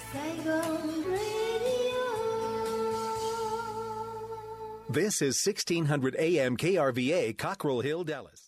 Saigon Radio. This is 1600 AM KRVA, Cockrell Hill, Dallas.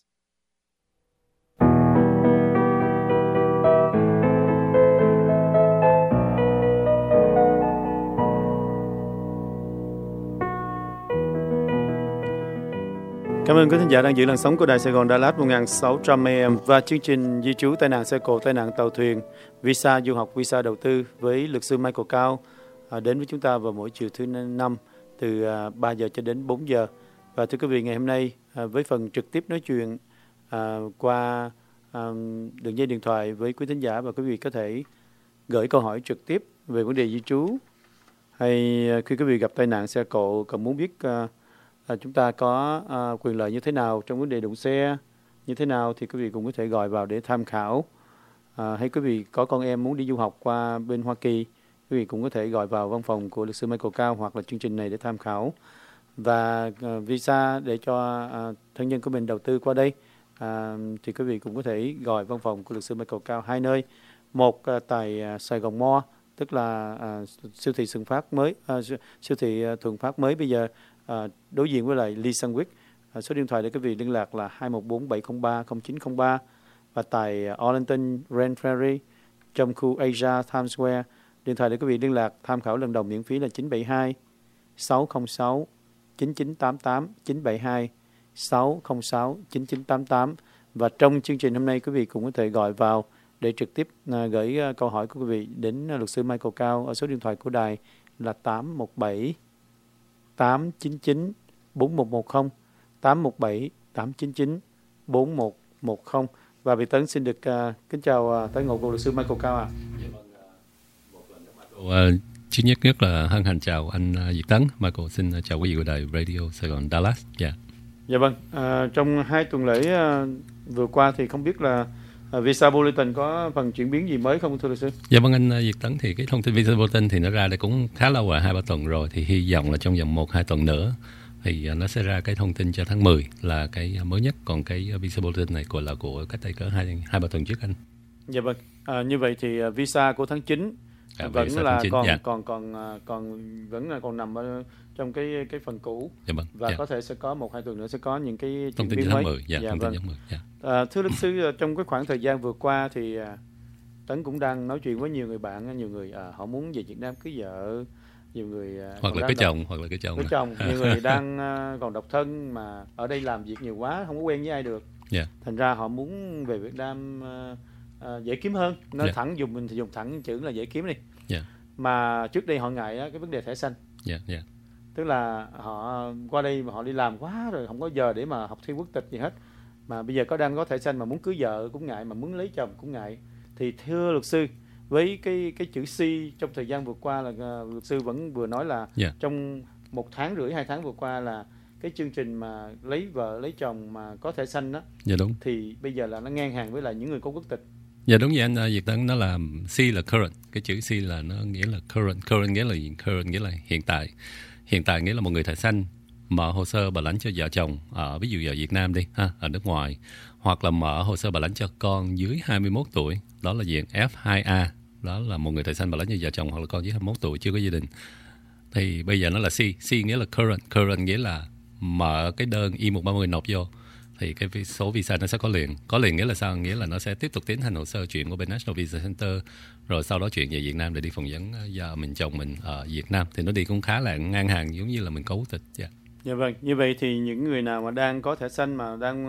Cảm ơn quý thính giả đang giữ làn sóng của Đài Sài Gòn Đà Lạt 1600 AM và chương trình di trú tai nạn xe cộ, tai nạn tàu thuyền, visa du học, visa đầu tư với luật sư Michael Cao đến với chúng ta vào mỗi chiều thứ năm từ 3 giờ cho đến 4 giờ. Và thưa quý vị, ngày hôm nay với phần trực tiếp nói chuyện qua đường dây điện thoại với quý thính giả, và quý vị có thể gửi câu hỏi trực tiếp về vấn đề di trú, hay khi quý vị gặp tai nạn xe cộ còn muốn biết chúng ta có quyền lợi như thế nào trong vấn đề đụng xe như thế nào, thì quý vị cũng có thể gọi vào để tham khảo. Hay quý vị có con em muốn đi du học qua bên Hoa Kỳ, quý vị cũng có thể gọi vào văn phòng của luật sư Michael Cao hoặc là chương trình này để tham khảo. Và visa để cho thân nhân của mình đầu tư qua đây, thì quý vị cũng có thể gọi văn phòng của luật sư Michael Cao hai nơi. Một tại Sài Gòn Mall, tức là siêu thị Thuận Phát mới, siêu thị Thuận Phát mới bây giờ đối diện với lại Lee Sandwich. Số điện thoại để quý vị liên lạc là 214-703-0903. Và tại Arlington Grand Prairie trong khu Asia Times Square, điện thoại để quý vị liên lạc tham khảo lần đầu miễn phí là 972-606-9988, 972-606-9988. Và trong chương trình hôm nay, quý vị cũng có thể gọi vào để trực tiếp gửi câu hỏi của quý vị đến luật sư Michael Cao ở số điện thoại của đài là 817-899-4110, 817-899-4110. Và Việt Tấn xin được kính chào tới ngộ của luật sư Michael Cao ạ. Trước nhất là hân hạnh chào anh Việt Tấn. Michael xin chào quý vị của đài Radio Sài Gòn Dallas. Dạ vâng, trong 2 tuần lễ vừa qua thì không biết là Visa Bulletin có phần chuyển biến gì mới không thưa luật sư? Dạ vâng anh Việt Tấn, thì cái thông tin Visa Bulletin thì nó ra đây cũng khá lâu rồi, 2-3 tuần rồi, thì hy vọng là trong vòng 1-2 tuần nữa thì nó sẽ ra cái thông tin cho tháng 10 là cái mới nhất. Còn cái Visa Bulletin này là của cách đây cỡ 2-3 tuần trước anh. Dạ vâng, như vậy thì visa của tháng 9 vẫn là 9, vẫn là còn nằm ở trong cái phần cũ. Dạ vâng, và có thể sẽ có 1-2 tuần nữa sẽ có những cái thông tin tháng 10. Thông tin tháng 10. Thưa luật sư, trong cái khoảng thời gian vừa qua thì Tấn cũng đang nói chuyện với nhiều người bạn, nhiều người họ muốn về Việt Nam cưới vợ, nhiều người hoặc là cưới chồng, nhiều người đang còn độc thân mà ở đây làm việc nhiều quá không có quen với ai được. Thành ra họ muốn về Việt Nam dễ kiếm hơn. Nói thẳng, mình thì dùng thẳng chữ là dễ kiếm đi. Mà trước đây họ ngại cái vấn đề thẻ xanh. Tức là họ qua đây mà họ đi làm quá rồi, không có giờ để mà học thêm quốc tịch gì hết. Mà bây giờ đang có thẻ xanh mà muốn cưới vợ cũng ngại, mà muốn lấy chồng cũng ngại. Thì thưa luật sư, với cái chữ C trong thời gian vừa qua là luật sư vẫn vừa nói là trong 1 tháng rưỡi 2 tháng vừa qua là cái chương trình mà lấy vợ lấy chồng mà có thẻ xanh đó, đúng. Thì bây giờ là nó ngang hàng với lại những người có quốc tịch. Dạ đúng vậy anh Việt Tấn, nó là C là current, cái chữ C là nó nghĩa là current nghĩa là hiện tại. Hiện tại nghĩa là một người thẻ xanh mở hồ sơ bảo lãnh cho vợ chồng ở ví dụ ở Việt Nam đi ở nước ngoài, hoặc là mở hồ sơ bảo lãnh cho con dưới 21 tuổi, đó là diện F2A, đó là một người thẻ xanh bảo lãnh cho vợ chồng hoặc là con dưới 21 tuổi chưa có gia đình. Thì bây giờ nó là C nghĩa là current nghĩa là mở cái đơn I-130 nộp vô thì cái số visa nó sẽ có liền nghĩa là sao? Nghĩa là nó sẽ tiếp tục tiến hành hồ sơ chuyện của bên National Visa Center, rồi sau đó chuyện về Việt Nam để đi phỏng vấn vợ mình chồng mình ở Việt Nam, thì nó đi cũng khá là ngang hàng giống như là mình có quốc tịch. Dạ vâng, như vậy thì những người nào mà đang có thẻ xanh mà đang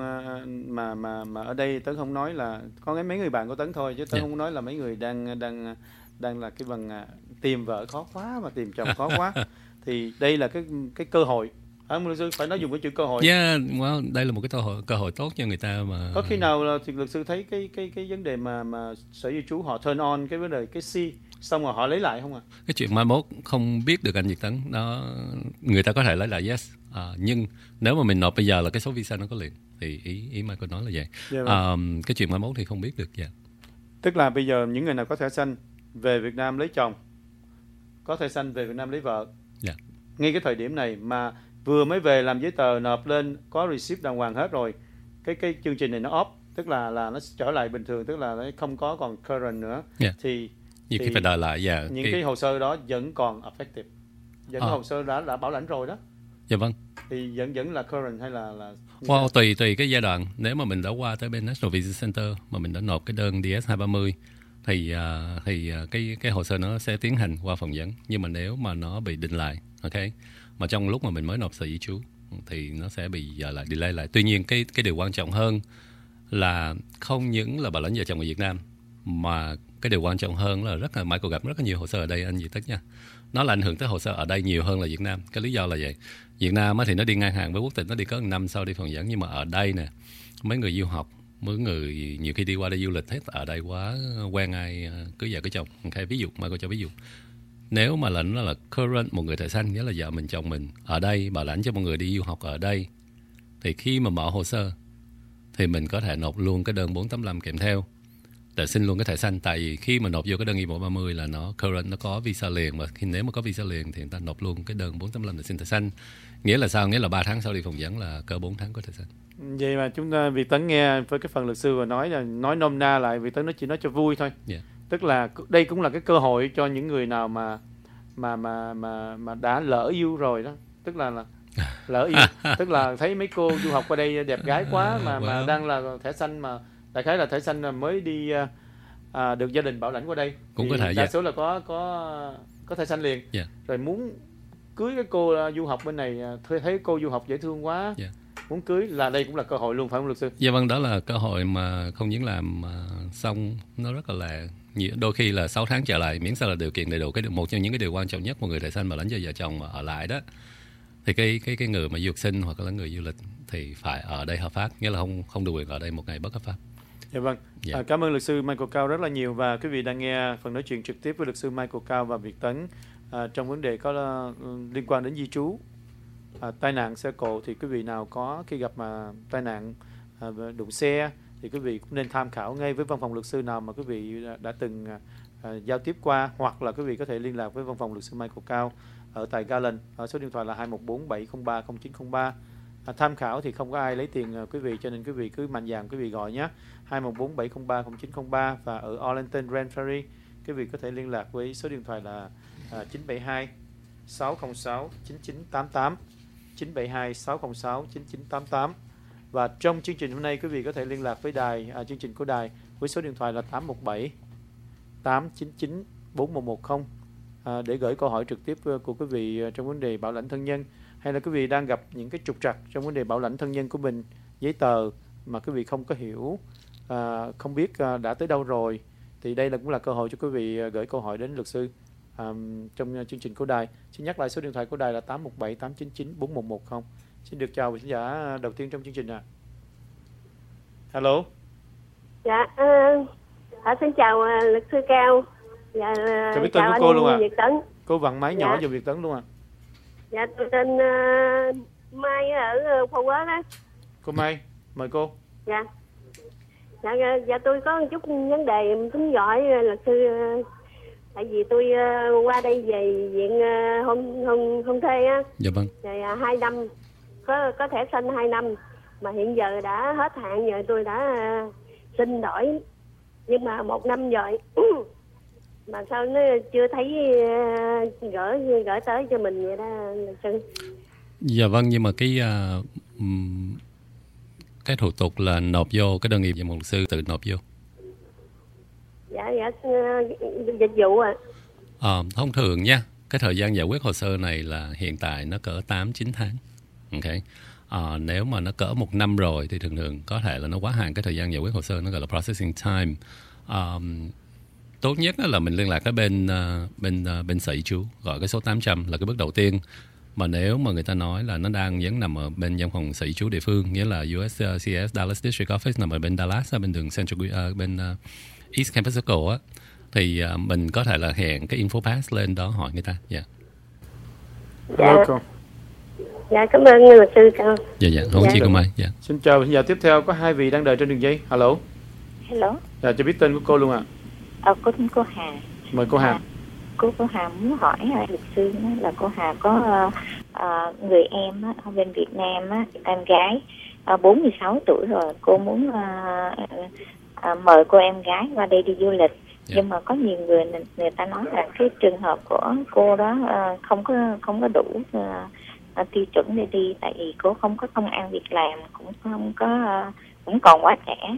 mà ở đây Tấn không nói là có mấy người bạn của Tấn thôi, chứ Tấn không nói là mấy người đang là cái bằng tìm vợ khó quá mà tìm chồng khó quá. Thì đây là cái cơ hội. Luật sư phải nói dùng cái chữ cơ hội. Đây là một cái cơ hội tốt cho người ta mà. Có khi nào là luật sư thấy cái vấn đề mà sở di trú họ turn on cái vấn đề cái C xong rồi họ lấy lại không ạ? Cái chuyện mai mốt không biết được anh Việt Tấn, nó người ta có thể lấy lại nhưng nếu mà mình nộp bây giờ là cái số visa nó có liền, thì ý mai có nói là vậy. Cái chuyện mai mốt thì không biết được. Tức là bây giờ những người nào có thẻ xanh về Việt Nam lấy chồng, có thẻ xanh về Việt Nam lấy vợ, ngay cái thời điểm này mà vừa mới về làm giấy tờ nộp lên có receipt đàng hoàng hết rồi, cái chương trình này nó off, tức là nó trở lại bình thường, tức là nó không có còn current nữa. Thì Nhiều khi phải đợi lại. Những cái hồ sơ đó vẫn còn effective, vẫn hồ sơ đã bảo lãnh rồi đó. Dạ vâng. Thì vẫn là current hay là tùy cái giai đoạn. Nếu mà mình đã qua tới bên National Visa Center mà mình đã nộp cái đơn DS-230 thì cái hồ sơ nó sẽ tiến hành qua phỏng vấn. Nhưng mà nếu mà nó bị định lại, mà trong lúc mà mình mới nộp sở di trú thì nó sẽ bị lại delay lại. Tuy nhiên cái điều quan trọng hơn là không những là bảo lãnh vợ chồng ở Việt Nam, mà cái điều quan trọng hơn là Michael gặp rất là nhiều hồ sơ ở đây, anh Duy Tất nha. Nó là ảnh hưởng tới hồ sơ ở đây nhiều hơn là Việt Nam. Cái lý do là vậy. Việt Nam thì nó đi ngang hàng với quốc tịch, nó đi có 1 năm sau đi phỏng vấn. Nhưng mà ở đây nè, mấy người du học, mấy người nhiều khi đi qua đây du lịch hết ở đây quá quen ai cưới vợ cưới chồng. Ví dụ, Michael cho ví dụ. Nếu mà lãnh là current, một người thợ xanh, nghĩa là vợ mình chồng mình ở đây, bảo lãnh cho một người đi du học ở đây, thì khi mà mở hồ sơ thì mình có thể nộp luôn cái đơn 485 kèm theo để xin luôn cái thẻ xanh. Tại vì khi mà nộp vô cái đơn I-130 là nó current, nó có visa liền, mà nếu mà có visa liền thì người ta nộp luôn cái đơn 485 để xin thẻ xanh. Nghĩa là sao? Nghĩa là 3 tháng sau đi phỏng vấn là cỡ 4 tháng có thẻ xanh. Vậy mà chúng ta, Việt Tấn nghe với cái phần luật sư và nói nôm na lại, Việt Tấn nó chỉ nói cho vui thôi. Tức là đây cũng là cái cơ hội cho những người nào mà đã lỡ yêu rồi đó. Tức là lỡ yêu, tức là thấy mấy cô du học qua đây đẹp gái quá mà đang là thẻ xanh, mà đại khái là thẻ xanh là mới đi được gia đình bảo lãnh qua đây, cũng thì có thể đa số là có thẻ xanh liền. Rồi muốn cưới cái cô du học bên này, thấy cô du học dễ thương quá, muốn cưới, là đây cũng là cơ hội luôn, phải không luật sư? Dạ vâng, đó là cơ hội mà không những làm xong nó rất là đôi khi là 6 tháng trở lại, miễn sao là điều kiện đầy đủ. Một trong những cái điều quan trọng nhất một người thợ xanh bảo lãnh cho vợ chồng mà ở lại đó, thì cái người mà du học sinh hoặc là người du lịch thì phải ở đây hợp pháp, nghĩa là không được quyền ở đây một ngày bất hợp pháp. Dạ vâng. Cảm ơn luật sư Michael Cao rất là nhiều, và quý vị đang nghe phần nói chuyện trực tiếp với luật sư Michael Cao và Việt Tấn trong vấn đề có liên quan đến di trú, tai nạn xe cộ. Thì quý vị nào có khi gặp tai nạn đụng xe thì quý vị cũng nên tham khảo ngay với văn phòng luật sư nào mà quý vị đã từng giao tiếp qua, hoặc là quý vị có thể liên lạc với văn phòng luật sư Michael Cao ở tại Garland, ở số điện thoại là 214-703-0903. Tham khảo thì không có ai lấy tiền quý vị, cho nên quý vị cứ mạnh dạn quý vị gọi nhé, 214-703-0903. Và ở Arlington Grand Prairie quý vị có thể liên lạc với số điện thoại là 972-606-9988, 972-606-9988. Và trong chương trình hôm nay quý vị có thể liên lạc với chương trình của đài với số điện thoại là 817-899-4110 để gửi câu hỏi trực tiếp của quý vị trong vấn đề bảo lãnh thân nhân, hay là quý vị đang gặp những cái trục trặc trong vấn đề bảo lãnh thân nhân của mình, giấy tờ mà quý vị không có hiểu, không biết đã tới đâu rồi, thì đây cũng là cơ hội cho quý vị gửi câu hỏi đến luật sư trong chương trình của đài. Xin nhắc lại số điện thoại của đài là 817-899-4110. Xin được chào vị khán giả đầu tiên trong chương trình Hello. Dạ, xin chào luật sư Cao. Dạ, chào anh cô luôn Việt Tấn. Cô vặn máy nhỏ cho Việt Tấn luôn Dạ, tôi tên Mai ở Phú Quốc đó. Cô Mai, mời cô. Dạ, tôi có một chút vấn đề tính hỏi luật sư. Tại vì tôi qua đây về viện hôn thê á. Dạ vâng. Rồi 2 năm, có thẻ xanh 2 năm, mà hiện giờ đã hết hạn rồi, tôi đã xin đổi, nhưng mà 1 năm rồi mà sao nó chưa thấy gửi tới cho mình vậy đó luật sư. Dạ vâng, nhưng mà cái thủ tục là nộp vô cái đơn nghiệp về một luật sư tự nộp vô. Dạ dịch vụ Thông thường nha, cái thời gian giải quyết hồ sơ này là hiện tại nó cỡ 8-9 tháng. Nếu mà nó cỡ 1 năm rồi thì thường có thể là nó quá hạn cái thời gian giải quyết hồ sơ, nó gọi là processing time. Tốt nhất là mình liên lạc cái bên sở di trú, gọi cái số 800 là cái bước đầu tiên. Mà nếu mà người ta nói là nó đang vẫn nằm ở bên văn phòng sở di trú địa phương, nghĩa là USCIS Dallas District Office nằm ở bên Dallas, bên đường Central, bên East Campus Circle á, thì mình có thể là hẹn cái info pass lên đó hỏi người ta. Dạ, cảm ơn luật sư Cao. Dạ, không chị cô Mai. Dạ. Xin chào, giờ tiếp theo có 2 vị đang đợi trên đường dây. Hello. Dạ, cho biết tên của cô luôn Cô Hà. Mời cô Hà. Cô Hà muốn hỏi luật sư là cô Hà có người em ở bên Việt Nam em gái 46 tuổi rồi, cô muốn mời cô em gái qua đây đi du lịch, Nhưng mà có nhiều người ta nói là cái trường hợp của cô đó không có đủ tiêu chuẩn để đi, tại vì cô không có công ăn việc làm, cũng không có cũng còn quá trẻ.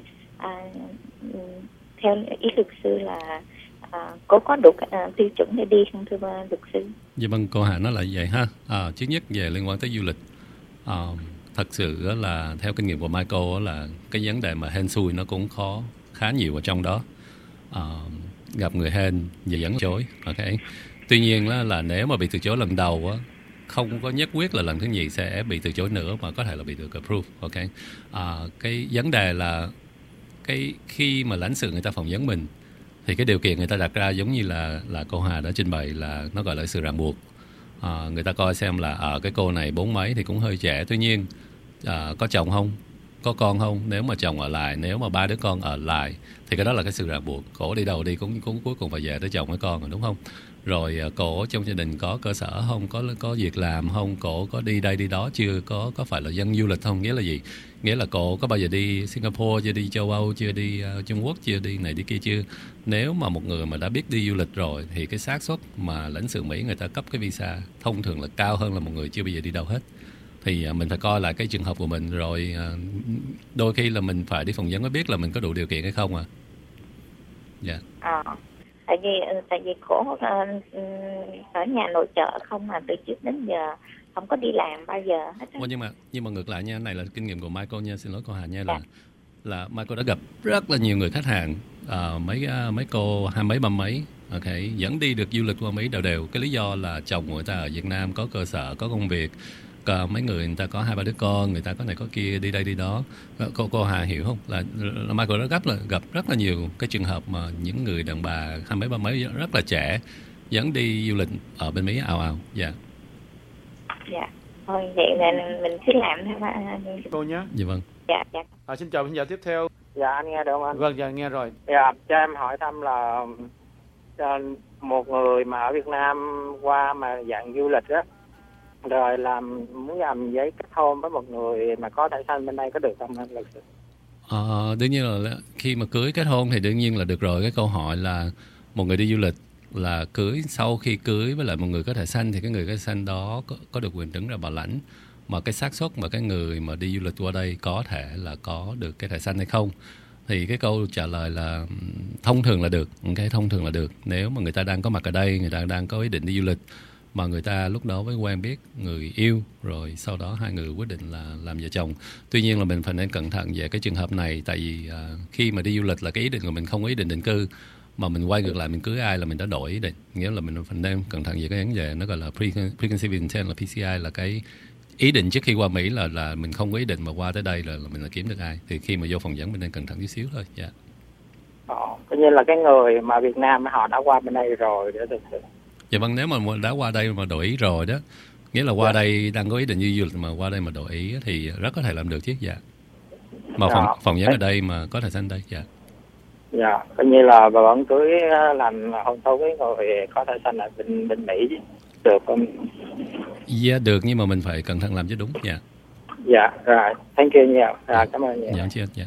Theo ý luật sư là cô có đủ tiêu chuẩn để đi không thưa luật sư? Dạ vâng, cô Hà nói là vậy ha. Thứ nhất về liên quan tới du lịch, thật sự là theo kinh nghiệm của Michael là cái vấn đề mà hên xui nó cũng khá nhiều ở trong đó. Gặp người hên và dẫn chối, ok. Tuy nhiên là nếu mà bị từ chối lần đầu á, không có nhất quyết là lần thứ nhì sẽ bị từ chối nữa, mà có thể là bị được approve, ok. Cái vấn đề là khi mà lãnh sự người ta phỏng vấn mình thì cái điều kiện người ta đặt ra giống như là cô Hà đã trình bày là nó gọi là sự ràng buộc. Người ta coi xem là cái cô này 40 mấy thì cũng hơi trẻ, tuy nhiên có chồng không, có con không, nếu mà chồng ở lại, nếu mà 3 đứa con ở lại thì cái đó là cái sự ràng buộc. Cổ đi đâu đi cũng cuối cùng phải về tới chồng với con rồi, đúng không? Rồi cổ trong gia đình có cơ sở không, có việc làm không, cổ có đi đây đi đó chưa, có phải là dân du lịch không? Nghĩa là gì? Nghĩa là cổ có bao giờ đi Singapore chưa, đi châu Âu chưa, đi Trung Quốc chưa, đi này đi kia chưa? Nếu mà một người mà đã biết đi du lịch rồi thì cái xác suất mà lãnh sự Mỹ người ta cấp cái visa thông thường là cao hơn là một người chưa bao giờ đi đâu hết. Thì mình phải coi lại cái trường hợp của mình, rồi đôi khi là mình phải đi phỏng vấn mới biết là mình có đủ điều kiện hay không à. Dạ. Tại vì cổ ở nhà nội trợ không, mà từ trước đến giờ không có đi làm bao giờ hết. Nhưng mà ngược lại nha, này là kinh nghiệm của Michael nha, xin lỗi cô Hà nha, là Michael đã gặp rất là nhiều người khách hàng, mấy cô 20 mấy 30 mấy, ok, dẫn đi được du lịch qua Mỹ đều. Cái lý do là chồng của người ta ở Việt Nam có cơ sở, có công việc. Mấy người ta có 2-3 đứa con, người ta có này có kia, đi đây đi đó. Cô Hà hiểu không? Là Michael đã gặp rất là nhiều cái trường hợp mà những người đàn bà 20 mấy 30 mấy rất là trẻ dẫn đi du lịch ở bên Mỹ ào. Dạ. Dạ. Thôi vậy là mình cứ làm thôi cô nhé. Dạ vâng. Dạ. Xin chào khán giả tiếp theo. Dạ anh nghe được không anh? Vâng, dạ nghe rồi. Dạ, cho em hỏi thăm là một người mà ở Việt Nam qua mà dạng du lịch á, rồi muốn làm giấy kết hôn với một người mà có thẻ xanh bên đây có được không anh luật sư? Đương nhiên là khi mà cưới kết hôn thì đương nhiên là được rồi. Cái câu hỏi là một người đi du lịch là cưới, sau khi cưới với lại một người có thẻ xanh thì cái người có thẻ xanh đó có được quyền đứng ra bảo lãnh, mà cái xác suất mà cái người mà đi du lịch qua đây có thể là có được cái thẻ xanh hay không, thì cái câu trả lời là thông thường là được. Okay, thông thường là được. Nếu mà người ta đang có mặt ở đây, người ta đang có ý định đi du lịch, mà người ta lúc đó mới quen biết người yêu, rồi sau đó hai người quyết định là làm vợ chồng. Tuy nhiên là mình phải nên cẩn thận về cái trường hợp này, tại vì khi mà đi du lịch là cái ý định của mình không có ý định định cư, mà mình quay ngược lại mình cưới ai là mình đã đổi ý định. Nghĩa là mình phải nên cẩn thận về cái vấn đề nó gọi là preconceived intent, là PCI, là cái ý định trước khi qua Mỹ là mình không có ý định mà qua tới đây là mình là kiếm được ai. Thì khi mà vô phỏng vấn mình nên cẩn thận chút xíu thôi. Dạ. Coi như là cái người mà Việt Nam họ đã qua bên đây rồi để thực sự. Dạ vâng, nếu mà đã qua đây mà đổi ý rồi đó, nghĩa là qua đây đang có ý định du lịch mà qua đây mà đổi ý thì rất có thể làm được chứ. Dạ. Mà phỏng vấn ở đây mà có thẻ xanh đây. Dạ. Dạ, coi như là bà vẫn cưới làm hôn thú với người có thẻ xanh ở bên Mỹ được không? Dạ được, nhưng mà mình phải cẩn thận làm chứ đúng. Dạ. Dạ, rồi, thank you nhiều. Cảm ơn nhiều. Dạ, chị. Dạ.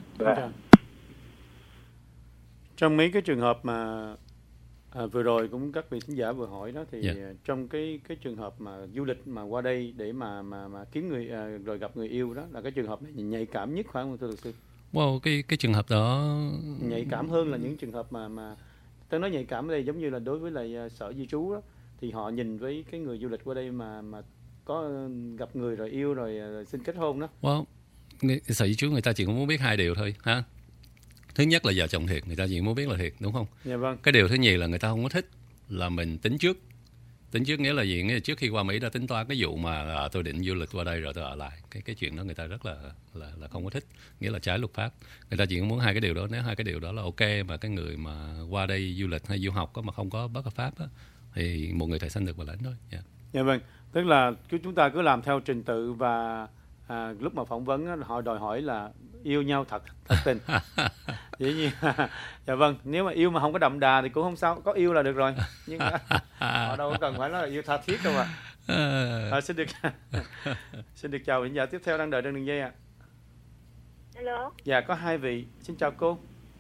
Trong mấy cái trường hợp mà vừa rồi cũng các vị khán giả vừa hỏi đó, thì trong cái trường hợp mà du lịch mà qua đây để mà kiếm người rồi gặp người yêu đó, là cái trường hợp này nhạy cảm nhất phải không thưa luật sư? Wow, cái trường hợp đó nhạy cảm hơn là những trường hợp mà tôi nói nhạy cảm ở đây giống như là đối với lại sở di trú đó, thì họ nhìn với cái người du lịch qua đây mà có gặp người rồi yêu rồi xin kết hôn đó. Wow, sở di trú người ta chỉ muốn biết hai điều thôi ha. Thứ nhất là vợ chồng thiệt, người ta chỉ muốn biết là thiệt, đúng không? Dạ vâng. Cái điều thứ nhì là người ta không có thích là mình tính trước. Tính trước nghĩa là gì? Nghĩa là trước khi qua Mỹ đã tính toán cái vụ mà tôi định du lịch qua đây rồi tôi ở lại. Cái chuyện đó người ta rất là không có thích, nghĩa là trái luật pháp. Người ta chỉ muốn hai cái điều đó. Nếu hai cái điều đó là ok, mà cái người mà qua đây du lịch hay du học mà không có bất hợp pháp đó, thì một người thẻ xanh được bảo lãnh thôi. Yeah. Dạ vâng. Tức là chúng ta cứ làm theo trình tự, và lúc mà phỏng vấn họ đòi hỏi là yêu nhau thật tình. Dĩ nhiên. Dạ vâng, nếu mà yêu mà không có đậm đà thì cũng không sao, có yêu là được rồi. Nhưng họ đâu có cần phải nói là yêu tha thiết đâu mà. Xin được chào khán giả tiếp theo đang đợi trên đường dây ạ. Hello. Dạ, có hai vị. Xin chào cô.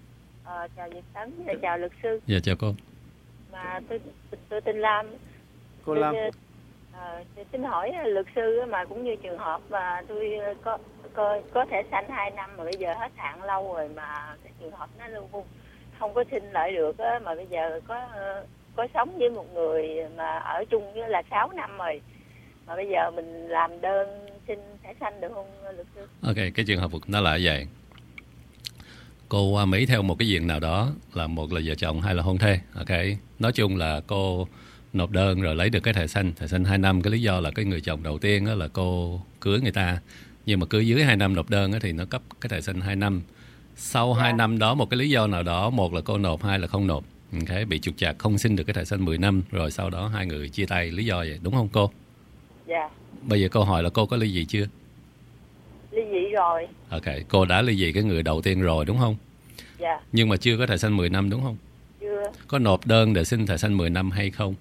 Chào Việt Tấn, chào luật sư. Dạ chào cô. Mà tôi tên Lam. Cô Lam. Tôi xin hỏi luật sư mà cũng như trường hợp mà tôi có thẻ xanh 2 năm mà bây giờ hết hạn lâu rồi mà cái trường hợp nó luôn không có xin lại được á, mà bây giờ có sống với một người mà ở chung với là 6 năm rồi, mà bây giờ mình làm đơn xin thẻ xanh được không luật sư? Ok, cái trường hợp nó là vậy. Cô qua Mỹ theo một cái diện nào đó, là một là vợ chồng hay là hôn thê. Ok, nói chung là cô nộp đơn rồi lấy được cái thẻ xanh 2 năm. Cái lý do là cái người chồng đầu tiên là cô cưới người ta, nhưng mà cưới dưới 2 năm nộp đơn thì nó cấp cái thẻ xanh 2 năm. Sau 2 năm đó một cái lý do nào đó, một là cô nộp, hai là không nộp. Okay, bị trục trặc không xin được cái thẻ xanh 10 năm, rồi sau đó hai người chia tay lý do vậy, đúng không cô? Dạ. Bây giờ câu hỏi là cô có ly dị chưa? Ly dị rồi. Ok, cô đã ly dị cái người đầu tiên rồi đúng không? Dạ. Nhưng mà chưa có thẻ xanh 10 năm đúng không? Chưa. Có nộp đơn để xin thẻ xanh 10 năm hay không?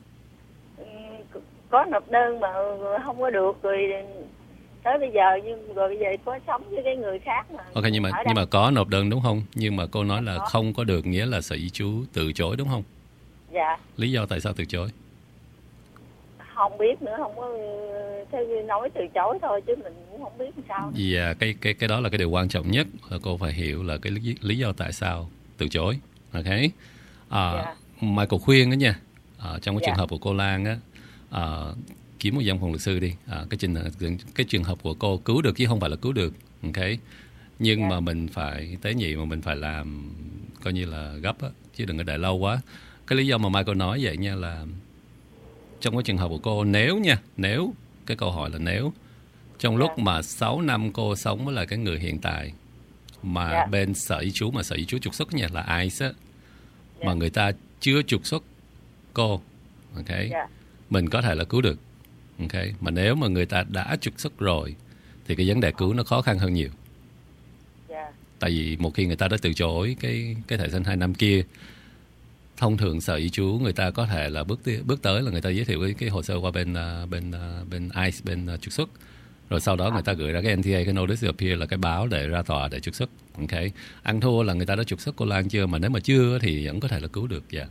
Có nộp đơn mà không có được, rồi tới bây giờ rồi bây giờ có sống với cái người khác mà. Ok, nhưng mà có nộp đơn đúng không? Nhưng mà cô nói là không có được, nghĩa là Sở Di trú từ chối đúng không? Dạ. Lý do tại sao từ chối? Không biết nữa, không có theo như nói từ chối thôi chứ mình cũng không biết làm sao. Dạ, cái đó là cái điều quan trọng nhất, là cô phải hiểu là cái lý do tại sao từ chối. Ok. Dạ. Mà cô khuyên đó nha, trong cái Dạ. trường hợp của cô Lan á, kiếm một văn phòng luật sư đi. Cái trường hợp của cô cứu được chứ không phải là cứu được. Ok. Nhưng Dạ. mà mình phải tế nhị, mà mình phải làm coi như là gấp á, chứ đừng có đợi lâu quá. Cái lý do mà Michael nói vậy nha là trong cái trường hợp của cô, nếu cái câu hỏi là nếu trong lúc mà 6 năm cô sống với lại cái người hiện tại mà bên Sở Di trú, mà Sở Di trú trục xuất nha, là ICE á, mà người ta chưa trục xuất cô, ok, mình có thể là cứu được. Ok, mà nếu mà người ta đã trục xuất rồi thì cái vấn đề cứu nó khó khăn hơn nhiều. Tại vì một khi người ta đã từ chối cái thẻ xanh 2 năm kia, thông thường Sở Di trú người ta có thể là bước tới là người ta giới thiệu cái hồ sơ qua bên ICE, bên trục xuất, rồi sau đó người ta gửi ra cái NTA, cái Notice of Appeal, là cái báo để ra tòa để trục xuất. Ok, ăn thua là người ta đã trục xuất cô Lan chưa, mà nếu mà chưa thì vẫn có thể là cứu được. Dạ.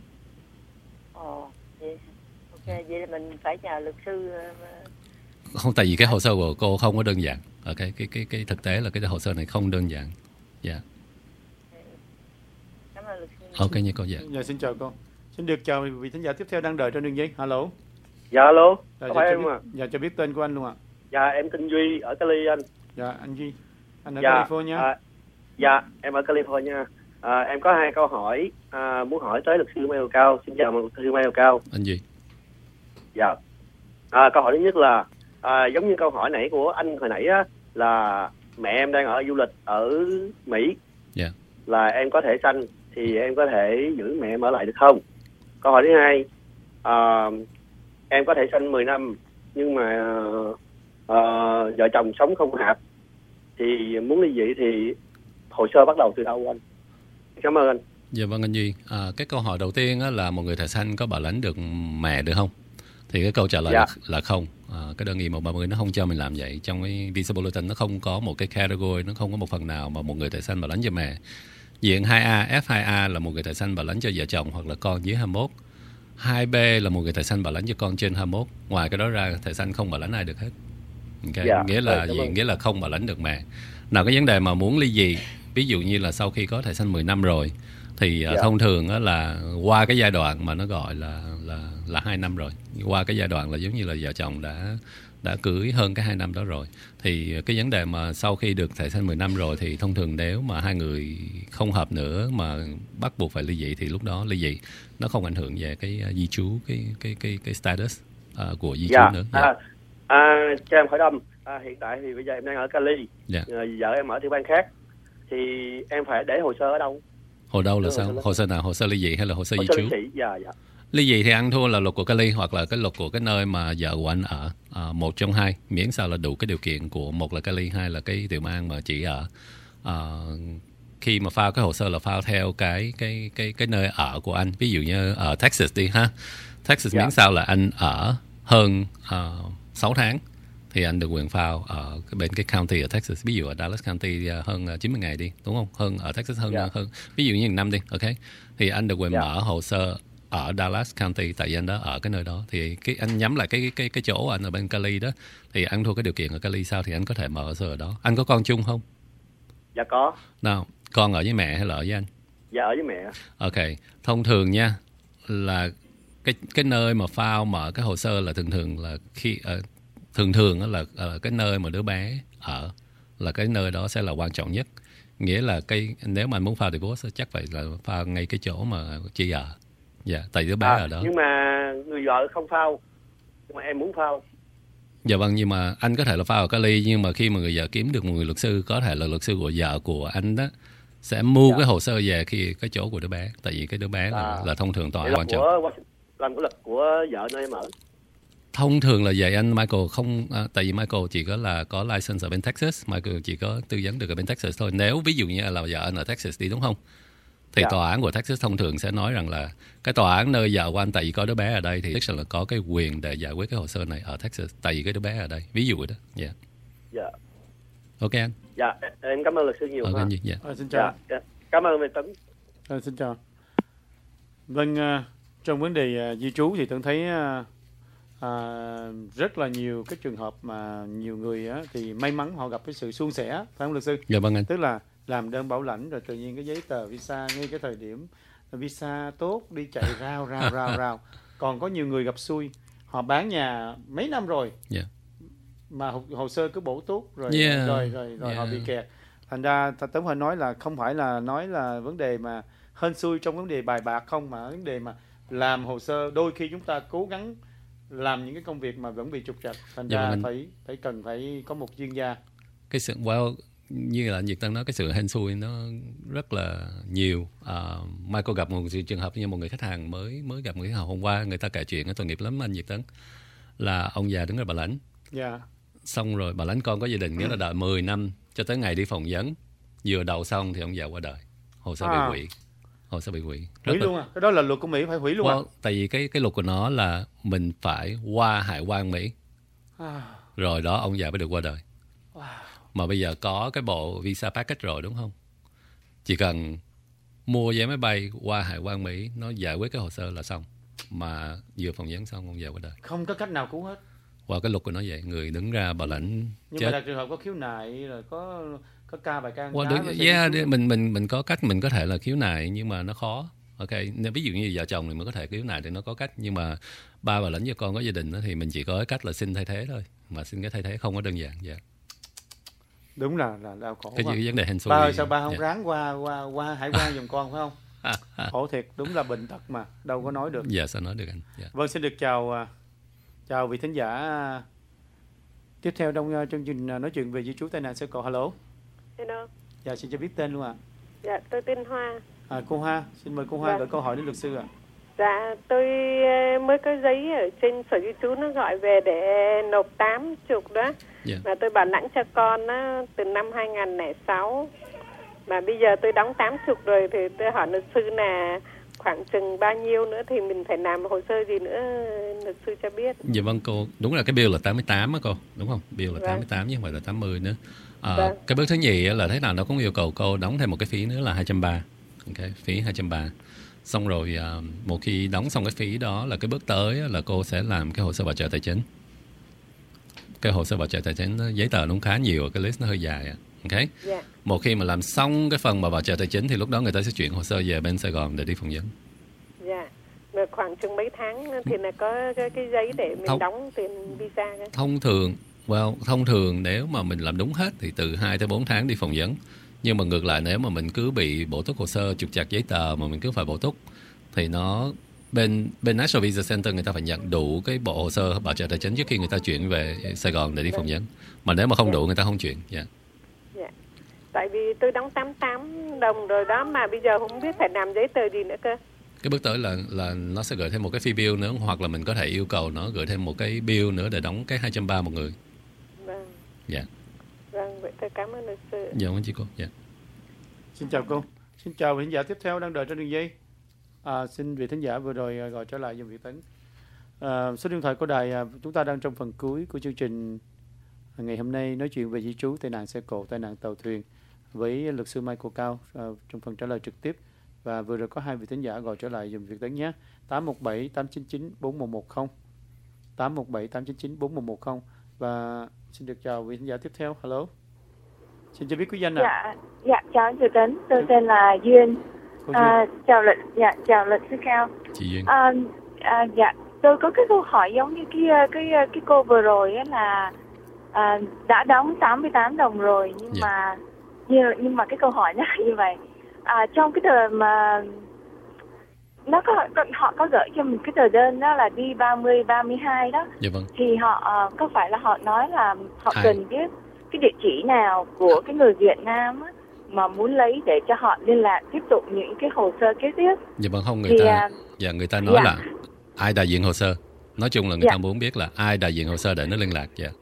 Vậy là mình phải nhờ luật sư. Không, tại vì cái hồ sơ của cô không có đơn giản. Ok, cái thực tế là cái hồ sơ này không đơn giản. Dạ. Cảm ơn luật sư. Ok nha cô. Dạ. Dạ, xin chào cô. Xin được chào vị thính giả tiếp theo đang đợi trên đường dây. Alo. Dạ alo. Dạ, có phải em à? Dạ, cho biết tên của anh luôn ạ. Dạ em tên Duy ở Cali anh. Dạ, anh Duy. Anh ở Dạ, California. Dạ em ở California. Em có 2 câu hỏi muốn hỏi tới luật sư Mai Cao. Xin chào luật sư Mai Cao. Anh Duy. Dạ. Câu hỏi thứ nhất là giống như câu hỏi nãy của anh hồi nãy á, là mẹ em đang ở du lịch ở Mỹ. Dạ. Là em có thẻ xanh thì em có thể giữ mẹ em ở lại được không? Câu hỏi thứ hai, em có thẻ xanh 10 năm nhưng mà vợ chồng sống không hợp thì muốn ly dị thì hồ sơ bắt đầu từ đâu anh? Cảm ơn anh. Dạ vâng anh Duy. Cái câu hỏi đầu tiên á, là một người thẻ xanh có bảo lãnh được mẹ được không? Thì cái câu trả lời là không. Cái đơn nghị 130 nó không cho mình làm vậy. Trong cái Visa Bulletin nó không có một cái category, nó không có một phần nào mà một người thẻ xanh bảo lãnh cho mẹ. Diện 2A, F2A là một người thẻ xanh bảo lãnh cho vợ chồng hoặc là con dưới 21. 2B là một người thẻ xanh bảo lãnh cho con trên 21. Ngoài cái đó ra thẻ xanh không bảo lãnh ai được hết. Okay. Nghĩa là gì? Nghĩa là không bảo lãnh được mẹ. Nào cái vấn đề mà muốn ly dị, ví dụ như là sau khi có thẻ xanh 10 năm rồi thì thông thường á, là qua cái giai đoạn mà nó gọi là 2 năm rồi, qua cái giai đoạn là giống như là vợ chồng đã cưới hơn cái 2 năm đó rồi, thì cái vấn đề mà sau khi được thẻ xanh 10 năm rồi thì thông thường nếu mà hai người không hợp nữa mà bắt buộc phải ly dị thì lúc đó ly dị nó không ảnh hưởng về cái di trú, cái status của di trú nữa. Cho em hỏi Đâm, hiện tại thì bây giờ em đang ở Cali, vợ em ở tiểu bang khác, thì em phải để hồ sơ ở đâu? Hồ đâu là sao? Hồ sơ nào? Hồ sơ ly dị hay là hồ sơ di trú? Dạ. Ly dị thì ăn thua là luật của Cali hoặc là cái luật của cái nơi mà vợ của anh ở, một trong hai, miễn sao là đủ cái điều kiện của một là Cali, hai là cái tiểu bang mà chị ở. Khi mà file cái hồ sơ là file theo cái nơi ở của anh. Ví dụ như ở Texas đi ha. Texas miễn sao là anh ở hơn 6 tháng thì anh được quyền file ở bên cái county ở Texas. Ví dụ ở Dallas County hơn 90 ngày đi, đúng không? Hơn ở Texas hơn ví dụ như 1 năm đi, ok? Thì anh được quyền mở hồ sơ ở Dallas County tại vì anh đó ở cái nơi đó. Thì cái anh nhắm lại cái chỗ anh ở bên Cali đó, thì anh thu cái điều kiện ở Cali sau thì anh có thể mở hồ sơ ở đó. Anh có con chung không? Dạ có. Nào, con ở với mẹ hay là ở với anh? Dạ ở với mẹ. Ok, thông thường nha là cái nơi mà file mở cái hồ sơ là thường là khi thường là cái nơi mà đứa bé ở, là cái nơi đó sẽ là quan trọng nhất. Nghĩa là nếu mà anh muốn file divorce chắc phải là file ngay cái chỗ mà chị ở. Dạ, tại đứa bé ở đó. Nhưng mà người vợ không file, nhưng mà em muốn file. Dạ vâng, nhưng mà anh có thể là file ở Cali, nhưng mà khi mà người vợ kiếm được một người luật sư, có thể là luật sư của vợ của anh đó, sẽ mua cái hồ sơ về khi cái chỗ của đứa bé. Tại vì cái đứa bé là thông thường tòa quan trọng. Làm của luật của vợ nơi em ở. Thông thường là vậy anh. Michael không, tại vì Michael chỉ có license ở bên Texas, Michael chỉ có tư vấn được ở bên Texas thôi. Nếu ví dụ như là vợ anh ở Texas đi, đúng không? Thì tòa án của Texas thông thường sẽ nói rằng là cái tòa án nơi vợ của anh, tại vì có đứa bé ở đây, thì Texas là có cái quyền để giải quyết cái hồ sơ này ở Texas, tại vì cái đứa bé ở đây, ví dụ đó. Dạ. Ok anh. Dạ, em cảm ơn luật sư nhiều. Anh dạ. Xin chào. Dạ. Cảm ơn Tấn. Xin chào. Vâng, trong vấn đề di trú thì tôi thấy rất là nhiều cái trường hợp mà nhiều người thì may mắn họ gặp cái sự suôn sẻ, phải không luật sư? Dạ vâng anh. Tức là làm đơn bảo lãnh rồi tự nhiên cái giấy tờ visa ngay cái thời điểm visa tốt đi chạy rao. Còn có nhiều người gặp xui, họ bán nhà mấy năm rồi, mà hồ sơ cứ bổ túc rồi họ bị kẹt. Thành ra Tấn Huỳnh nói là không phải là nói là vấn đề mà hên xui trong vấn đề bài bạc không, mà vấn đề mà làm hồ sơ đôi khi chúng ta cố gắng làm những cái công việc mà vẫn bị trục trặc. Thành ra phải cần phải có một chuyên gia. Cái sự như là anh Việt Tân nói, cái sự hên xui nó rất là nhiều. Michael gặp một trường hợp như một người khách hàng mới gặp một cái hôm qua, người ta kể chuyện tội nghiệp lắm anh Việt Tân, là ông già đứng ra bảo lãnh. Xong rồi bảo lãnh con có gia đình, nghĩa là đợi 10 năm cho tới ngày đi phỏng vấn, vừa đầu xong thì ông già qua đời, hồ sơ bị hủy. Hủy luôn à? Cái đó là luật của Mỹ phải hủy luôn à? Tại vì cái luật của nó là mình phải qua hải quan Mỹ, rồi đó ông già mới được qua đời. Mà bây giờ có cái bộ visa package rồi, đúng không? Chỉ cần mua vé máy bay qua hải quan Mỹ, nó giải quyết cái hồ sơ là xong. Mà vừa phỏng vấn xong ông già qua đời. Không có cách nào cứu hết. Cái luật của nó vậy, người đứng ra bảo lãnh nhưng chết. Mà là trường hợp có khiếu nại rồi có bài ca mình có cách, mình có thể là khiếu nại nhưng mà nó khó. Ok, nếu ví dụ như vợ chồng thì mình có thể khiếu nại thì nó có cách, nhưng mà ba bảo lãnh cho con có gia đình đó, thì mình chỉ có cái cách là xin thay thế thôi, mà xin cái thay thế không có đơn giản. Đúng là đau khổ. Cái vấn đề hên xui. Ba sao ba không ráng qua hải quan giùm con, phải không? Khổ thiệt, đúng là bệnh tật mà đâu có nói được. Dạ sao nói được anh. Vâng, xin được chào vị thính giả tiếp theo trong chương trình nói chuyện về di trú tai nạn xe cộ. Hello. Dạ, xin cho biết tên luôn ạ. Dạ, tôi tên Hoa. Cô Hoa, xin mời cô Hoa gửi câu hỏi đến luật sư ạ. Dạ, tôi mới có giấy ở trên sở di trú nó gọi về để nộp 80 đó. Mà tôi bảo lãnh cho con á, từ năm 2006. Mà bây giờ tôi đóng 80 rồi, thì tôi hỏi luật sư là khoảng chừng bao nhiêu nữa thì mình phải làm hồ sơ gì nữa, luật sư cho biết. Dạ vâng cô, đúng là cái bill là 88 á cô, đúng không? Bill là 88 chứ không phải là 80 nữa. Cái bước thứ nhì là thế nào nó cũng yêu cầu cô đóng thêm một cái phí nữa là 230. Ok, phí 230. Xong rồi một khi đóng xong cái phí đó là cái bước tới là cô sẽ làm cái hồ sơ bảo trợ tài chính. Cái hồ sơ bảo trợ tài chính giấy tờ nó cũng khá nhiều, cái list nó hơi dài. Ok. Một khi mà làm xong cái phần mà bảo trợ tài chính thì lúc đó người ta sẽ chuyển hồ sơ về bên Sài Gòn để đi phỏng vấn. Mà khoảng chừng mấy tháng thì là có cái giấy để mình đóng tiền visa. Thông thường nếu mà mình làm đúng hết thì từ 2 tới 4 tháng đi phỏng vấn. Nhưng mà ngược lại, nếu mà mình cứ bị bổ túc hồ sơ, trục trặc giấy tờ mà mình cứ phải bổ túc thì nó bên National Visa Center người ta phải nhận đủ cái bộ hồ sơ bảo trợ tài chính trước khi người ta chuyển về Sài Gòn để đi phỏng vấn. Mà nếu mà không đủ người ta không chuyển. Tại vì tôi đóng 88 đồng rồi đó, mà bây giờ không biết phải làm giấy tờ gì nữa cơ. Cái bước tới là nó sẽ gửi thêm một cái fee bill nữa, hoặc là mình có thể yêu cầu nó gửi thêm một cái bill nữa để đóng cái 230 một người. Vâng. Vâng, vậy tôi cảm ơn luật sư. Dạ, chị cô. Dạ. Xin chào cô. Xin chào vị thính giả tiếp theo đang đợi trên đường dây. Xin vị thính giả vừa rồi gọi trở lại giùm Việt Tấn. Số điện thoại của đài chúng ta đang trong phần cuối của chương trình Ngày hôm nay nói chuyện về di trú, tai nạn xe cộ, tai nạn tàu thuyền với luật sư Michael Cao trong phần trả lời trực tiếp. Và vừa rồi có 2 vị thính giả gọi trở lại dùng Việt Tấn nhé. 817 899 4110 817 899 4110. Và xin được chào vị thính giả tiếp theo. Hello. Xin cho biết quý danh ạ. Dạ chào anh Việt Tấn, tôi tên là Duyên. Chào luật sư Cao. Chị Duyên. Dạ, tôi có cái câu hỏi giống như cái cô vừa rồi á, là đã đóng 88 đồng rồi nhưng mà cái câu hỏi nó là như vậy. Trong cái tờ mà họ có gửi cho mình cái tờ đơn đó là đi 30-32 đó. Dạ vâng. Thì họ có phải là họ nói là họ cần biết cái địa chỉ nào của cái người Việt Nam á, mà muốn lấy để cho họ liên lạc tiếp tục những cái hồ sơ kế tiếp? Dạ vâng, không, người ta nói là ai đại diện hồ sơ. Nói chung là người ta muốn biết là ai đại diện hồ sơ để nó liên lạc. Dạ.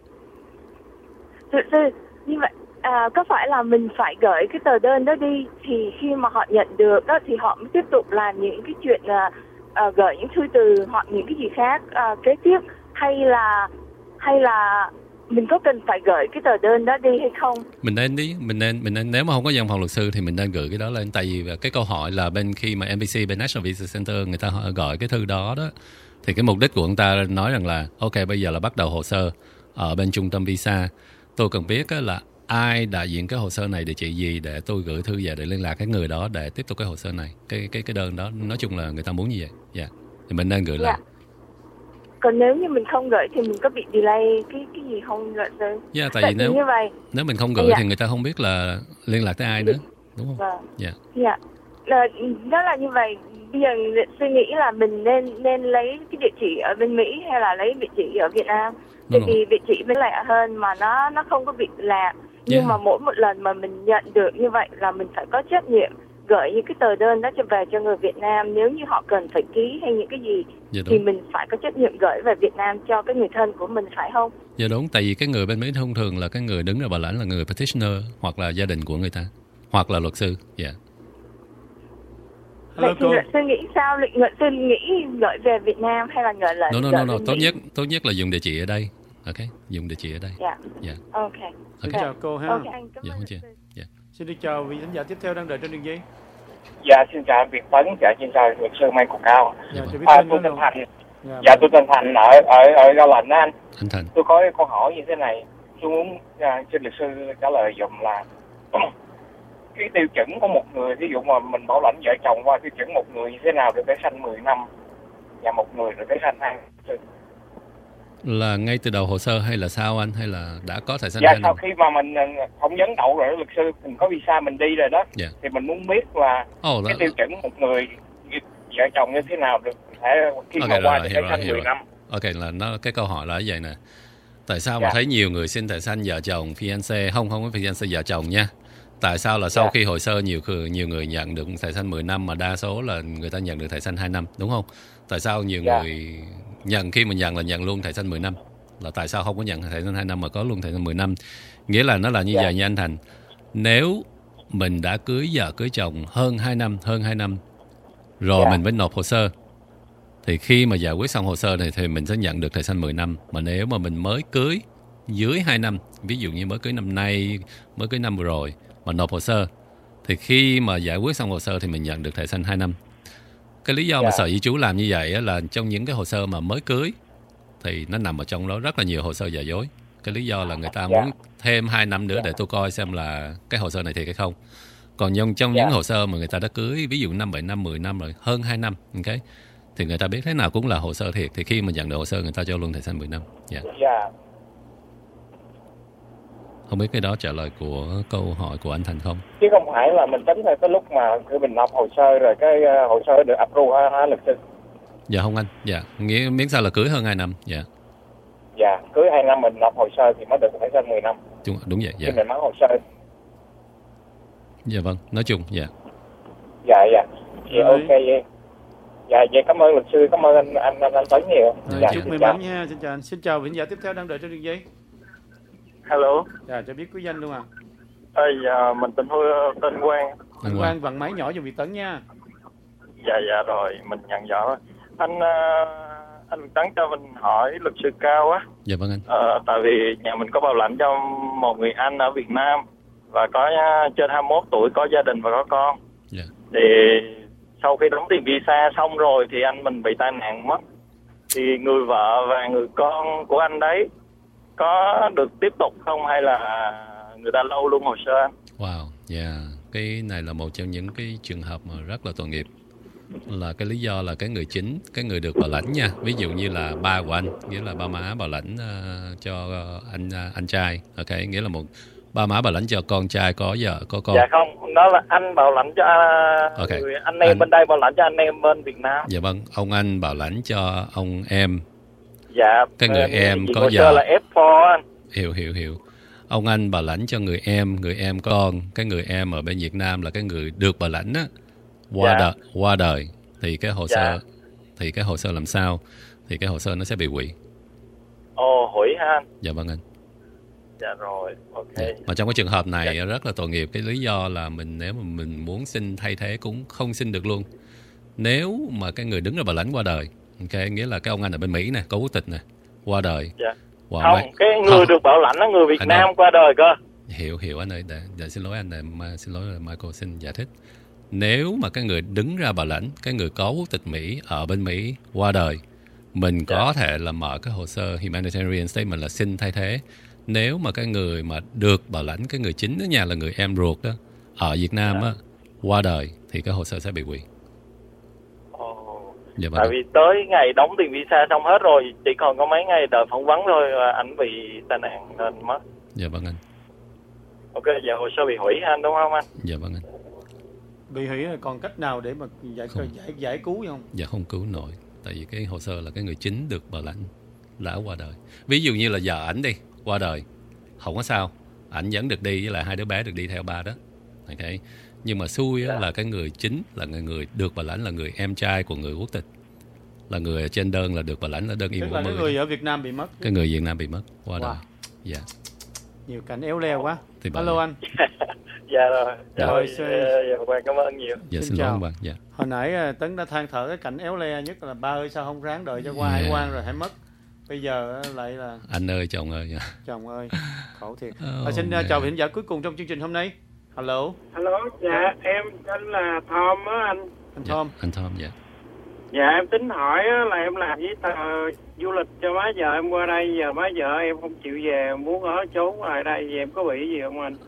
Như vậy có phải là mình phải gửi cái tờ đơn đó đi thì khi mà họ nhận được đó thì họ mới tiếp tục làm những cái chuyện gửi những thư từ hoặc những cái gì khác kế tiếp, hay là mình có cần phải gửi cái tờ đơn đó đi hay không? Mình nên nếu mà không có văn phòng luật sư thì mình nên gửi cái đó lên. Tại vì cái câu hỏi là khi mà NVC, bên National Visa Center, người ta gọi cái thư đó thì cái mục đích của người ta nói rằng là ok, bây giờ là bắt đầu hồ sơ ở bên trung tâm visa. Tôi cần biết là ai đại diện cái hồ sơ này, địa chỉ gì để tôi gửi thư về để liên lạc cái người đó để tiếp tục cái hồ sơ này, cái đơn đó. Nói chung là người ta muốn như vậy. Dạ. Thì mình nên gửi lại. Còn nếu như mình không gửi thì mình có bị delay cái gì không gửi rồi? Dạ, tại vì nếu mình không gửi thì người ta không biết là liên lạc tới ai nữa, đúng không? Vâng. Dạ. Dạ. Đó là như vậy. Bây giờ suy nghĩ là mình nên lấy cái địa chỉ ở bên Mỹ hay là lấy địa chỉ ở Việt Nam? Tại vì địa chỉ bên lẻ hơn mà nó không có bị lạc. Nhưng mà mỗi một lần mà mình nhận được như vậy là mình phải có trách nhiệm gửi những cái tờ đơn đó về cho người Việt Nam. Nếu như họ cần phải ký hay những cái gì thì mình phải có trách nhiệm gửi về Việt Nam cho cái người thân của mình, phải không? Dạ đúng, tại vì cái người bên Mỹ thông thường là cái người đứng ra bảo lãnh là người petitioner hoặc là gia đình của người ta hoặc là luật sư. Dạ. Vậy thì luật sư nghĩ sao? Luật sư nghĩ gửi về Việt Nam hay là gửi lại? Tốt nhất là dùng địa chỉ ở đây. Ok, dùng địa chỉ ở đây. Dạ. Ok. Xin chào cô ha. Ok, anh cảm ơn. Xin được chào vị khán giả tiếp theo đang đợi trên đường dây. Dạ, xin chào Việt Tấn, xin chào luật sư Michael Cao. Tôi tên Thành. Tôi tên Thành ở Gò Lạnh anh. Anh Thành. Tôi có câu hỏi như thế này, tôi muốn xin luật sư trả lời dùm là cái tiêu chuẩn của một người, ví dụ mà mình bảo lãnh vợ chồng qua, tiêu chuẩn một người như thế nào được để sanh 10 năm và một người được để sanh 2 năm? Là ngay từ đầu hồ sơ hay là sao anh, hay là đã có thời gian? Dạ, sau khi mà mình phỏng vấn đậu rồi luật sư, mình có visa mình đi rồi đó, thì mình muốn biết là cái tiêu chuẩn một người vợ chồng như thế nào được thể khi mà qua được sanh 10 năm. Ok, là cái câu hỏi là như vậy nè. Tại sao mà thấy nhiều người xin thẻ xanh vợ chồng, fiancé, không có fiancé vợ chồng nha. Tại sao là sau khi hồ sơ nhiều người nhận được thẻ xanh 10 năm mà đa số là người ta nhận được thẻ xanh 2 năm, đúng không? Tại sao nhiều người khi mà nhận luôn thẻ xanh 10 năm? Là tại sao không có nhận thẻ xanh 2 năm mà có luôn thẻ xanh 10 năm? Nghĩa là nó là như vậy nha anh Thành. Nếu mình đã cưới vợ cưới chồng hơn 2 năm rồi mình mới nộp hồ sơ, thì khi mà giải quyết xong hồ sơ này thì mình sẽ nhận được thẻ xanh 10 năm. Mà nếu mà mình mới cưới dưới 2 năm, ví dụ như mới cưới năm nay, mới cưới năm vừa rồi mà nộp hồ sơ, thì khi mà giải quyết xong hồ sơ thì mình nhận được thẻ xanh 2 năm. Cái lý do mà Sở Di trú làm như vậy là trong những cái hồ sơ mà mới cưới thì nó nằm ở trong đó rất là nhiều hồ sơ giả dối. Cái lý do là người ta muốn thêm 2 năm nữa để tôi coi xem là cái hồ sơ này thiệt hay không. Còn trong những hồ sơ mà người ta đã cưới, ví dụ 5, 7 năm, 10 năm rồi, hơn 2 năm, okay, thì người ta biết thế nào cũng là hồ sơ thiệt. Thì khi mà nhận được hồ sơ người ta cho luôn thẻ xanh 10 năm. Không biết cái đó trả lời của câu hỏi của anh Thành không? Chứ không phải là mình tính theo cái lúc mà khi mình nộp hồ sơ rồi cái hồ sơ được approve hả luật sư? Dạ không anh. Dạ, miễn sao là cưới hơn 2 năm. Dạ. Dạ, cưới 2 năm mình nộp hồ sơ thì mới được thẻ xanh 10 năm. Đúng vậy. Dạ. Khi mình bán hồ sơ. Dạ vâng, nói chung. Dạ. Dạ. Dạ, ok vậy. Dạ, vậy cảm ơn luật sư, cảm ơn anh Tấn nhiều. Chúc may mắn nha. Xin chào anh. Xin chào vị khán giả tiếp theo đang đợi trên đường dây. Hello. Dạ, cho biết quý danh luôn à. Mình tên Quang. Quang vặn máy nhỏ cho Việt Tấn nha. Dạ rồi, mình nhận rõ. anh Tấn cho mình hỏi luật sư Cao á. Dạ vâng anh. Tại vì nhà mình có bảo lãnh cho một người anh ở Việt Nam và có trên 21 tuổi, có gia đình và có con. Dạ. Thì sau khi đóng tiền visa xong rồi thì anh mình bị tai nạn mất. Thì người vợ và người con của anh đấy có được tiếp tục không hay là người ta lâu luôn hồ sơ anh? Wow, cái này là một trong những cái trường hợp mà rất là tội nghiệp. Là cái lý do là cái người chính, cái người được bảo lãnh nha. Ví dụ như là ba của anh, nghĩa là ba má bảo lãnh cho anh trai. Ok, nghĩa là một ba má bảo lãnh cho con trai có vợ có con. Dạ không, đó là anh bảo lãnh cho người anh em bên đây bảo lãnh cho anh em bên Việt Nam. Dạ vâng, ông anh bảo lãnh cho ông em. Dạ. Cái người em có vợ. Là F4 anh. Hiểu. Ông anh bảo lãnh cho người em con, cái người em ở bên Việt Nam là cái người được bảo lãnh á. Qua đời thì cái hồ sơ làm sao? Thì cái hồ sơ nó sẽ bị hủy. Hủy ha anh? Dạ vâng anh. Dạ rồi, ok. Mà trong cái trường hợp này rất là tội nghiệp. Cái lý do là nếu mà mình muốn xin thay thế cũng không xin được luôn. Nếu mà cái người đứng ra bảo lãnh qua đời, okay, nghĩa là cái ông anh ở bên Mỹ nè, có quốc tịch nè, qua đời. Dạ. Cái người được bảo lãnh là người Việt Nam qua đời cơ. Hiểu anh ơi, để xin lỗi anh, xin lỗi Michael xin giải thích. Nếu mà cái người đứng ra bảo lãnh, cái người có quốc tịch Mỹ ở bên Mỹ qua đời, mình có thể là mở cái hồ sơ humanitarian statement là xin thay thế. Nếu mà cái người mà được bảo lãnh, cái người chính ở nhà là người em ruột đó, ở Việt Nam á, qua đời thì cái hồ sơ sẽ bị hủy. Dạ, tại vì tới ngày đóng tiền visa xong hết rồi, chỉ còn có mấy ngày đợi phỏng vấn thôi và ảnh bị tai nạn nên mất. Dạ vâng anh. Ok, giờ hồ sơ bị hủy anh đúng không anh? Dạ vâng anh. Bị hủy là còn cách nào để mà giải cứu không? Dạ không cứu nổi. Tại vì cái hồ sơ là cái người chính được bảo lãnh đã qua đời. Ví dụ như là vợ ảnh đi, qua đời, không có sao, ảnh vẫn được đi với lại hai đứa bé được đi theo ba đó. Ok. Nhưng mà xui là cái người chính là người được bảo lãnh là người em trai của người quốc tịch, là người ở trên đơn là được bảo lãnh là đơn Y40. Tức là cái người ở Việt Nam bị mất. Cái người Việt Nam bị mất qua đời. Dạ. Nhiều cảnh éo leo quá. Alo anh. Dạ rồi. Quang cảm ơn nhiều. Dạ xin lỗi bạn. Dạ. Hồi nãy Tấn đã than thở cái cảnh éo le nhất là ba ơi sao không ráng đợi cho qua hải quan rồi hãy mất. Bây giờ lại là anh ơi chồng ơi. Dạ. Chồng ơi khổ thiệt. Xin chào khán giả cuối cùng trong chương trình hôm nay. Hello. Dạ em tên là Tom á anh. Anh Tom. Anh Tom dạ. Dạ em tính hỏi là em làm giấy tờ du lịch cho má vợ em qua đây, giờ má vợ em không chịu về, muốn ở trốn ngoài đây, thì em có bị gì không anh?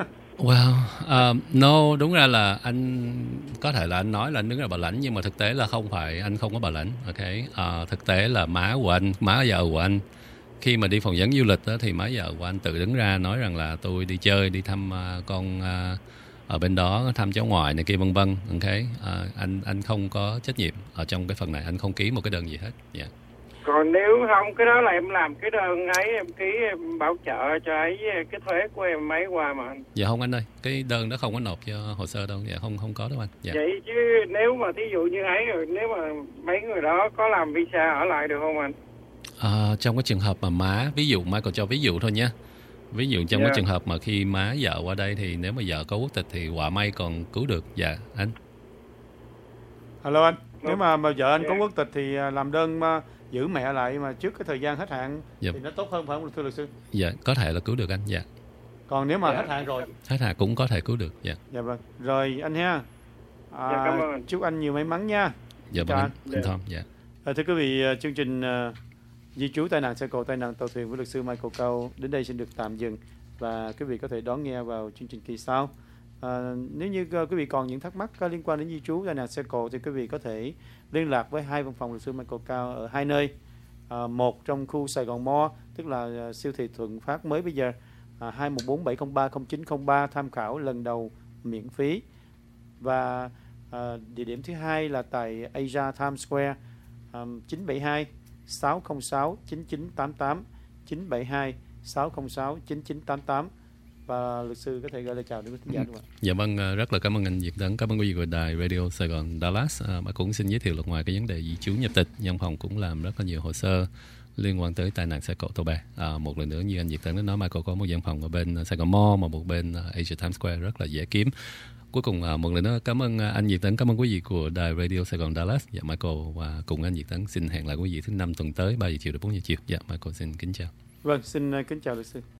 Well, no, đúng ra là anh có thể là anh nói là anh đứng ra bảo lãnh nhưng mà thực tế là không phải, anh không có bảo lãnh. Ok, thực tế là má của anh, má vợ của anh khi mà đi phỏng vấn du lịch đó, thì má vợ của anh tự đứng ra nói rằng là tôi đi chơi, đi thăm con ở bên đó, thăm cháu ngoại này kia vân vân. Ok, anh không có trách nhiệm ở trong cái phần này, anh không ký một cái đơn gì hết. Yeah. Còn nếu không, cái đó là em làm cái đơn ấy, em ký em bảo trợ cho ấy cái thuế của em mấy qua mà. Dạ không anh ơi, cái đơn đó không có nộp cho hồ sơ đâu. Dạ không có đâu anh. Dạ. Vậy chứ nếu mà thí dụ như ấy rồi, nếu mà mấy người đó có làm visa ở lại được không anh? Trong cái trường hợp mà má, ví dụ Michael cho ví dụ thôi nha. Ví dụ trong cái trường hợp mà khi má vợ qua đây thì nếu mà vợ có quốc tịch thì quả may còn cứu được. Dạ anh. Hello anh. Nếu mà vợ anh có quốc tịch thì làm đơn giữ mẹ lại mà trước cái thời gian hết hạn thì nó tốt hơn phải không thưa luật sư? Dạ, có thể là cứu được anh. Dạ. Còn nếu mà hết hạn rồi? Hết hạn cũng có thể cứu được. Dạ. Dạ vâng. Rồi anh ha. Cảm ơn. Chúc anh nhiều may mắn nha. Dạ vâng anh Tom. Dạ. Thưa quý vị, chương trình di trú tai nạn xe cộ, tai nạn tàu thuyền với luật sư Michael Cao đến đây xin được tạm dừng và quý vị có thể đón nghe vào chương trình kỳ sau. Nếu như quý vị còn những thắc mắc liên quan đến di trú tai nạn xe cộ thì quý vị có thể liên lạc với hai văn phòng luật sư Michael Cao ở hai nơi, một trong khu Sài Gòn Mo, tức là siêu thị Thuận Phát mới bây giờ, 214-703-0903 tham khảo lần đầu miễn phí, và địa điểm thứ hai là tại Asia Times Square, 972-606-9988 972-606-9988. Và luật sư có thể gửi lời chào đến quý khán giả đúng không ạ? Dạ vâng, rất là cảm ơn anh Việt Tấn, cảm ơn quý vị của đài Radio Sài Gòn Dallas. Mà cũng xin giới thiệu là ngoài cái vấn đề di trú nhập tịch, văn phòng cũng làm rất là nhiều hồ sơ liên quan tới tai nạn xe cộ Toba. Một lần nữa như anh Việt Tấn đã nói, Michael có một văn phòng ở bên Sài Gòn Mall, mà một bên Asia Times Square rất là dễ kiếm. Cuối cùng một lần nữa cảm ơn anh Việt Tấn, cảm ơn quý vị của đài Radio Sài Gòn Dallas. Dạ Michael và cùng anh Việt Tấn xin hẹn lại quý vị thứ 5 tuần tới 3 giờ chiều đến 4 giờ chiều. Dạ Michael xin kính chào. Vâng, xin kính chào luật sư.